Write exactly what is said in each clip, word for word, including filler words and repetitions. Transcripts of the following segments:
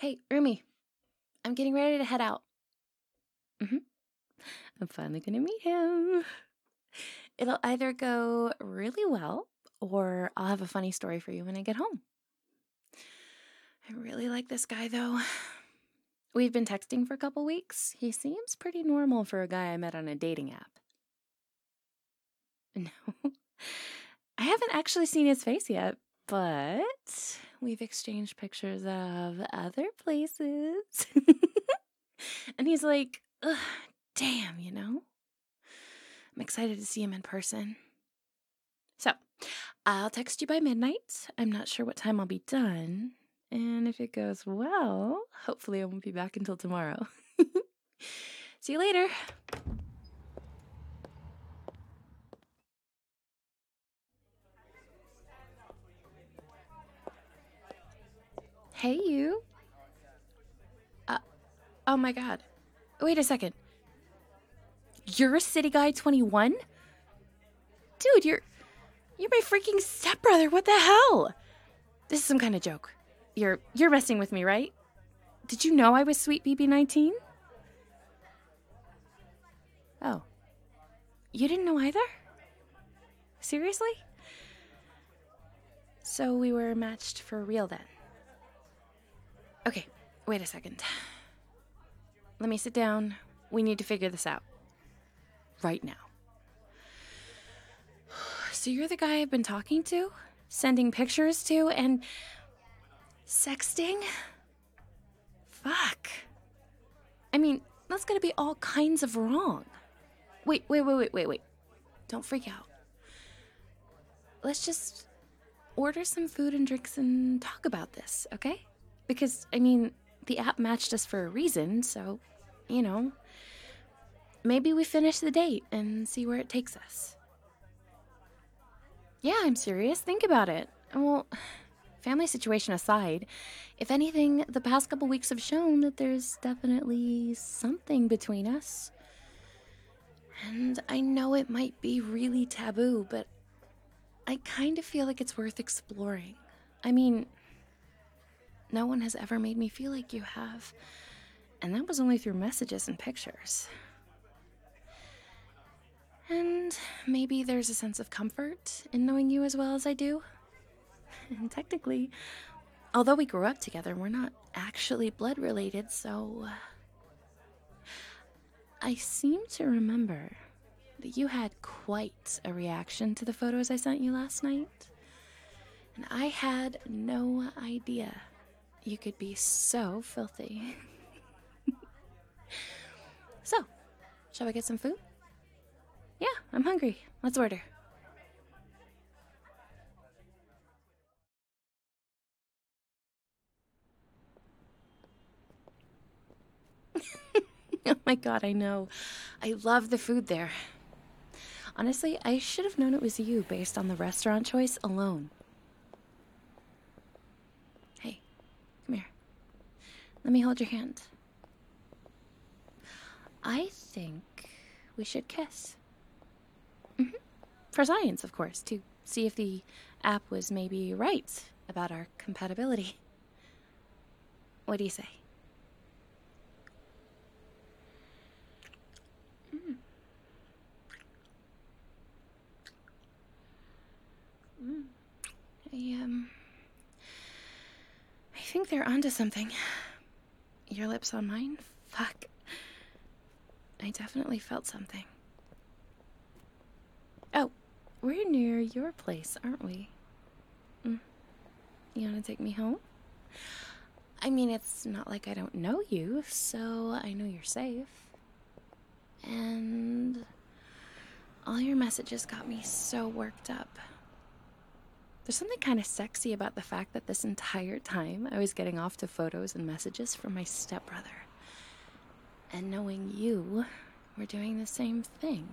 Hey, Rumi, I'm getting ready to head out. Mm-hmm. I'm finally gonna meet him. It'll either go really well, or I'll have a funny story for you when I get home. I really like this guy, though. We've been texting for a couple weeks. He seems pretty normal for a guy I met on a dating app. No, I haven't actually seen his face yet, but we've exchanged pictures of other places. And he's like, ugh, damn, you know? I'm excited to see him in person. So, I'll text you by midnight. I'm not sure what time I'll be done. And if it goes well, hopefully I won't be back until tomorrow. See you later. Hey, you. Uh, oh my god. Wait a second. You're a City Guy twenty-one? Dude, you're... You're my freaking stepbrother. What the hell? This is some kind of joke. You're... You're messing with me, right? Did you know I was Sweet B B nineteen? Oh. You didn't know either? Seriously? So we were matched for real then? Okay, wait a second. Let me sit down. We need to figure this out. Right now. So you're the guy I've been talking to? Sending pictures to and... sexting? Fuck. I mean, that's gonna be all kinds of wrong. Wait, wait, wait, wait, wait, wait. Don't freak out. Let's just order some food and drinks and talk about this, okay? Because, I mean, the app matched us for a reason, so, you know, maybe we finish the date and see where it takes us. Yeah, I'm serious. Think about it. Well, family situation aside, if anything, the past couple weeks have shown that there's definitely something between us. And I know it might be really taboo, but I kind of feel like it's worth exploring. I mean, no one has ever made me feel like you have. And that was only through messages and pictures. And maybe there's a sense of comfort in knowing you as well as I do. And technically, although we grew up together, we're not actually blood related, so... I seem to remember that you had quite a reaction to the photos I sent you last night. And I had no idea you could be so filthy. So, shall we get some food? Yeah, I'm hungry. Let's order. Oh my god, I know. I love the food there. Honestly, I should have known it was you based on the restaurant choice alone. Hey, come here. Let me hold your hand. I think we should kiss. Mm-hmm. For science, of course, to see if the app was maybe right about our compatibility. What do you say? Mm. Mm. I, um... I think they're onto something. Your lips on mine? Fuck. I definitely felt something. Oh, we're near your place, aren't we? Mm. You want to take me home? I mean, it's not like I don't know you, so I know you're safe. And all your messages got me so worked up. There's something kind of sexy about the fact that this entire time I was getting off to photos and messages from my stepbrother. And knowing you were doing the same thing.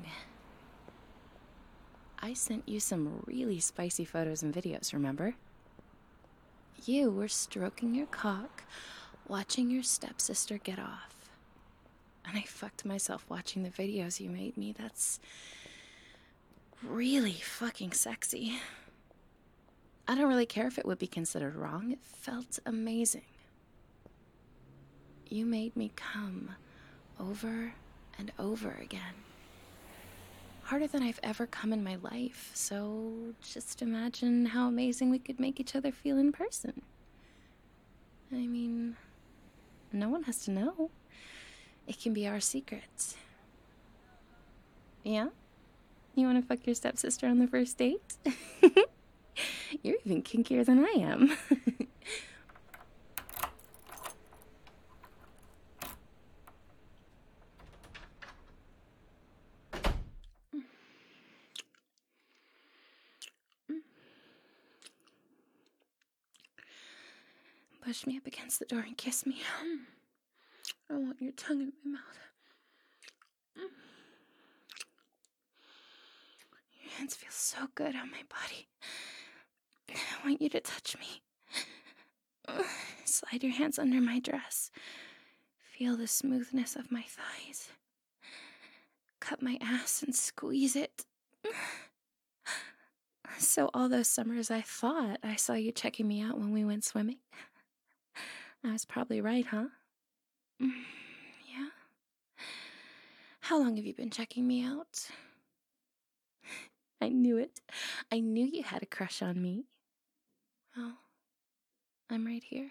I sent you some really spicy photos and videos, remember? You were stroking your cock, watching your stepsister get off. And I fucked myself watching the videos you made me. That's really fucking sexy. I don't really care if it would be considered wrong. It felt amazing. You made me come over and over again. Harder than I've ever come in my life, so just imagine how amazing we could make each other feel in person. I mean, no one has to know. It can be our secret. Yeah? You want to fuck your stepsister on the first date? You're even kinkier than I am. Push me up against the door and kiss me. I want your tongue in my mouth. Your hands feel so good on my body. I want you to touch me. Slide your hands under my dress. Feel the smoothness of my thighs. Cut my ass and squeeze it. So all those summers I thought I saw you checking me out when we went swimming. I was probably right, huh? Yeah? How long have you been checking me out? I knew it. I knew you had a crush on me. Well, I'm right here.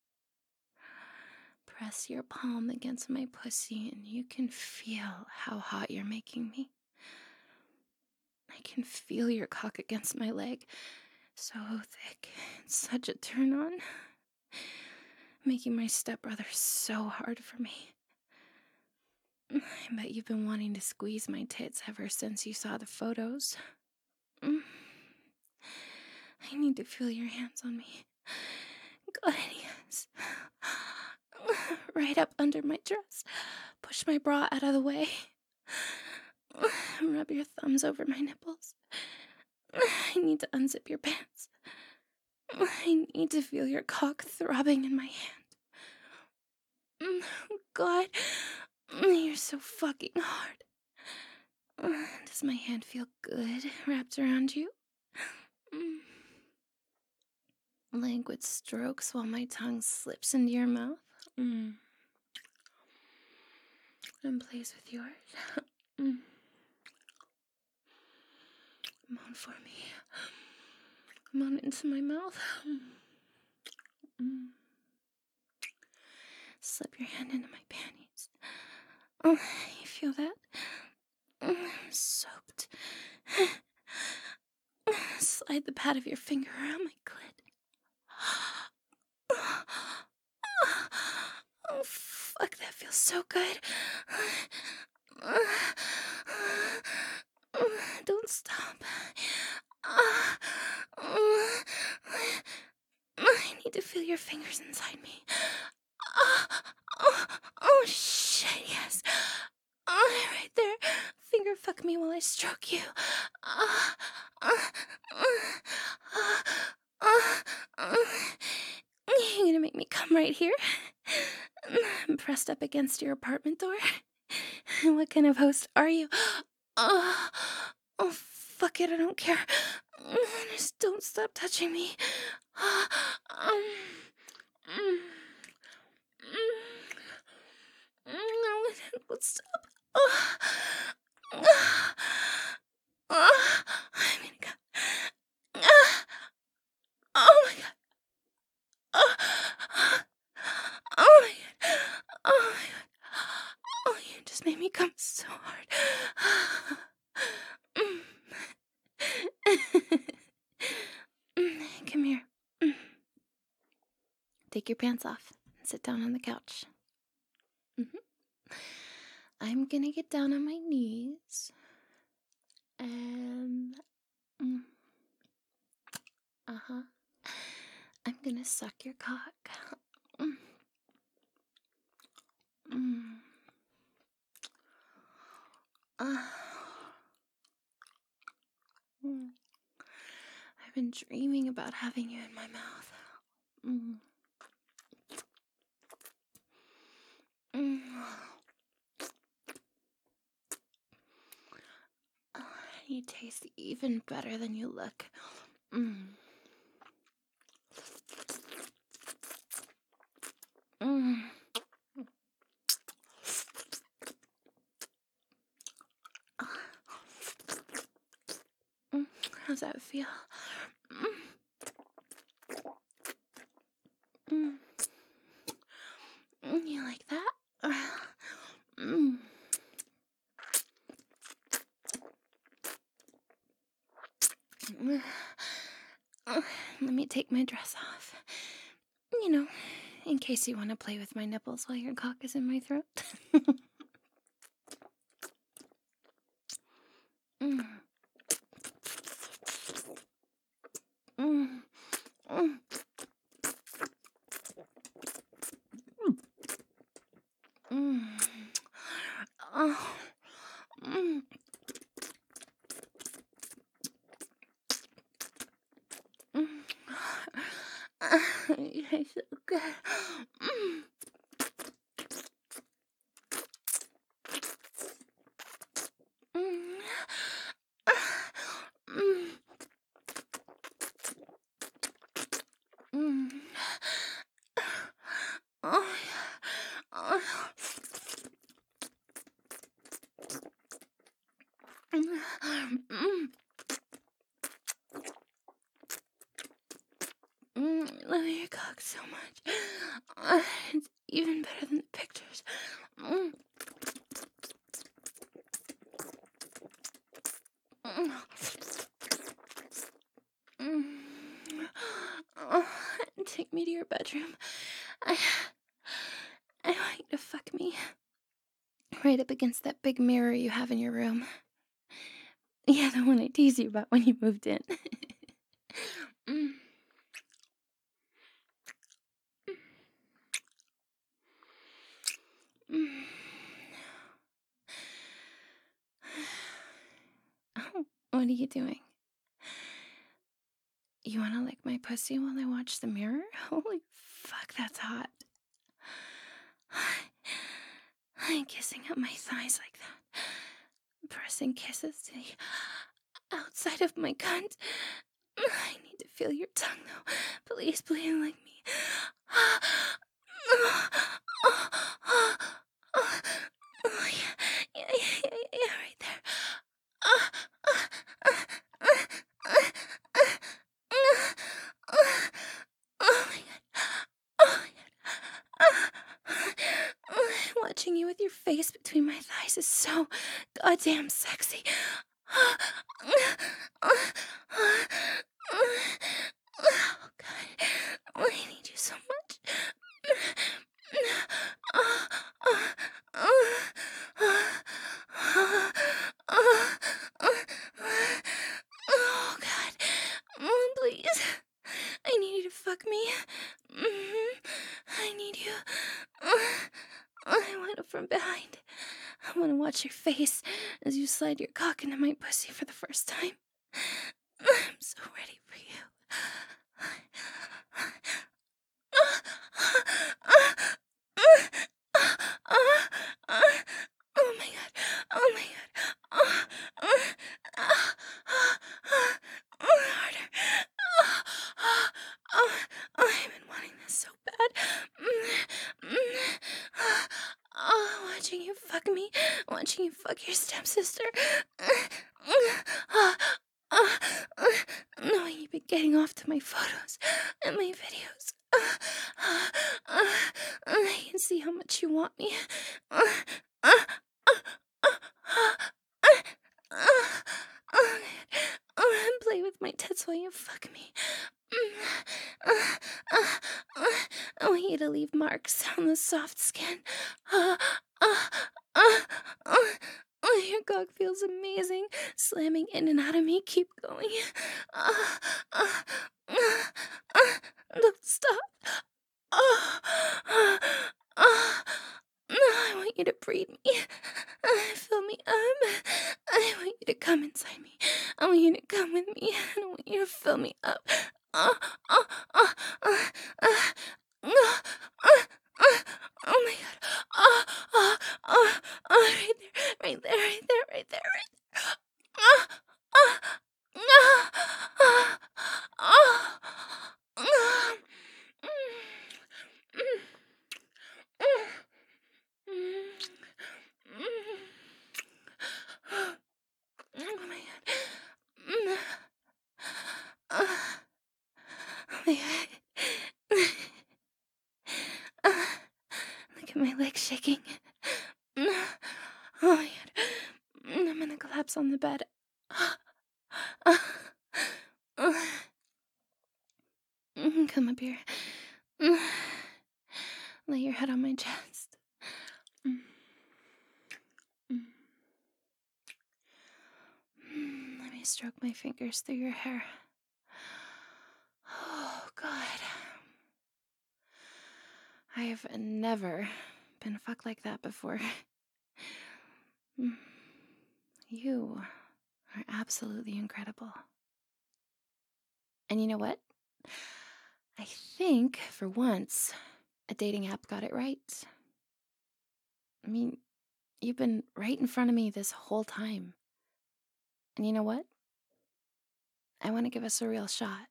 Press your palm against my pussy and you can feel how hot you're making me. I can feel your cock against my leg. So thick. It's such a turn on. Making my stepbrother so hard for me. I bet you've been wanting to squeeze my tits ever since you saw the photos. I need to feel your hands on me. Good, yes. Right up under my dress. Push my bra out of the way. Rub your thumbs over my nipples. I need to unzip your pants. I need to feel your cock throbbing in my hand. God, you're so fucking hard. Does my hand feel good wrapped around you? Languid strokes while my tongue slips into your mouth. And plays with yours. Moan for me. Moan into my mouth. Slip your hand into my panties. Oh, you feel that? I'm soaked. Slide the pad of your finger around my clit. Oh, fuck, that feels so good. Don't stop. I need to feel your fingers inside me. Oh, shit, yes. Right there. Finger fuck me while I stroke you. You're gonna make me come right here? I'm pressed up against your apartment door. What kind of host are you? Oh, oh, fuck it, I don't care. Just don't stop touching me. Um, no, don't stop. I'm gonna go. Oh my god. Oh my god. Oh my god. Oh, you just made me come so hard. Come here. Take your pants off and sit down on the couch. Mm-hmm. I'm gonna get down on my knees and mm, uh-huh. I'm gonna suck your cock. Mm. Mm. Uh. Mm. I've been dreaming about having you in my mouth. Mm. Mm. Oh, you taste even better than you look. Mm. Mm. How's that feel? Mm. Mm. You like that? Mm. Let me take my dress off. You know, in case you want to play with my nipples while your cock is in my throat. mm. Mm. Mm. Mm. Oh. Mm. Mm. You taste so good. Mm. Mm. Mm. Mm. Oh, oh. Mm. Mm. I love your cock so much. Uh, it's even better than the pictures. Mm. Mm. Mm. Oh, take me to your bedroom. I, I want you to fuck me. Right up against that big mirror you have in your room. Yeah, the one I teased you about when you moved in. mm. Mm. Oh, what are you doing? You wanna lick my pussy while I watch the mirror? Holy fuck, that's hot. I'm kissing up my thighs like that. Pressing kisses to the outside of my cunt. I need to feel your tongue though. Please, please lick me. Oh, yeah, yeah, yeah, yeah, yeah, right there. Oh my god. Oh my god. Watching you with your face between my thighs is so goddamn sexy. Oh god. I need you so much. Oh god. Oh, please. I need you to fuck me. Mm-hmm. I need you. I want it from behind. I want to watch your face as you slide your cock into my pussy for the first time. I'm so ready for you. Oh my god. Oh my god. Harder. I've been wanting this so bad. Oh, watching you fuck me. Watching you fuck your stepsister. Knowing you've been getting off to my photos and my videos. I can see how much you want me. Play with my tits while you fuck me. I want you to leave marks on the soft skin. Your cock feels amazing. Slamming in and out of me. Keep going. Don't stop. I want you to breathe me. Fill me up. I want you to come inside me. I want you to come with me. I want you to fill me up. Oh my god. Oh, oh, oh, oh, right there, right there, right there, right there, right there. Oh, oh, oh, oh, oh, oh. Oh my god. shaking. Oh my god. I'm gonna collapse on the bed. Come up here. Lay your head on my chest. Let me stroke my fingers through your hair. Oh, God. I've never been fucked like that before. You are absolutely incredible. And you know what? I think, for once, a dating app got it right. I mean, you've been right in front of me this whole time. And you know what? I want to give us a real shot.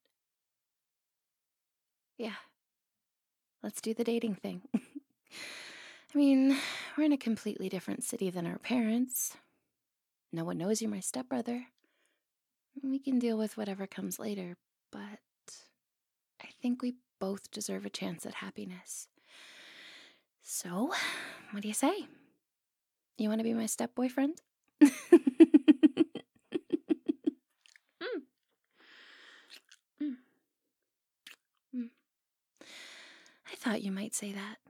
Yeah. Let's do the dating thing. I mean, we're in a completely different city than our parents. No one knows you're my stepbrother. We can deal with whatever comes later, but I think we both deserve a chance at happiness. So, what do you say? You want to be my step-boyfriend? mm. Mm. Mm. I thought you might say that.